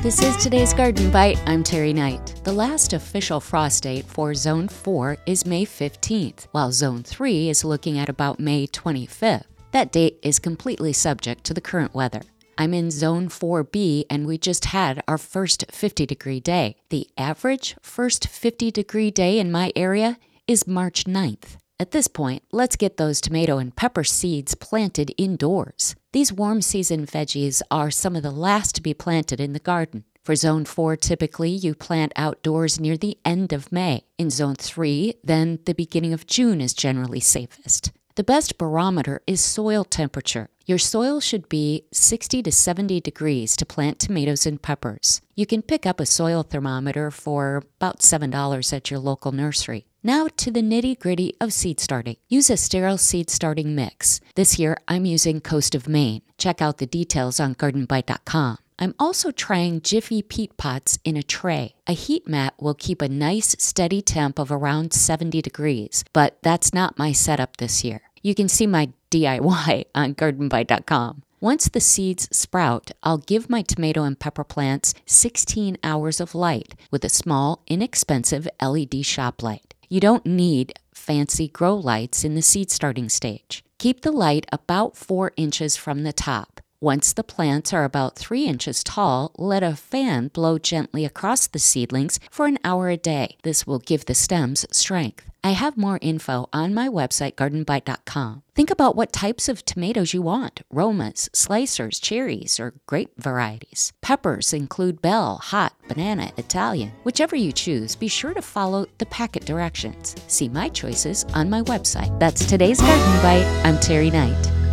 This is today's Garden Bite. I'm Terry Knight. The last official frost date for Zone 4 is May 15th, while Zone 3 is looking at about May 25th. That date is completely subject to the current weather. I'm in Zone 4B and we just had our first 50-degree day. The average first 50-degree day in my area is March 9th. At this point, let's get those tomato and pepper seeds planted indoors. These warm season veggies are some of the last to be planted in the garden. For Zone 4, typically you plant outdoors near the end of May. In Zone 3, then the beginning of June is generally safest. The best barometer is soil temperature. Your soil should be 60 to 70 degrees to plant tomatoes and peppers. You can pick up a soil thermometer for about $7 at your local nursery. Now to the nitty-gritty of seed starting. Use a sterile seed starting mix. This year I'm using Coast of Maine. Check out the details on gardenbite.com. I'm also trying Jiffy peat pots in a tray. A heat mat will keep a nice steady temp of around 70 degrees, but that's not my setup this year. You can see my DIY on gardenbite.com. Once the seeds sprout, I'll give my tomato and pepper plants 16 hours of light with a small, inexpensive LED shop light. You don't need fancy grow lights in the seed starting stage. Keep the light about 4 inches from the top. Once the plants are about 3 inches tall, let a fan blow gently across the seedlings for an hour a day. This will give the stems strength. I have more info on my website, gardenbite.com. Think about what types of tomatoes you want: Romas, slicers, cherries, or grape varieties. Peppers include bell, hot, banana, Italian. Whichever you choose, be sure to follow the packet directions. See my choices on my website. That's today's Garden Bite. I'm Terry Knight.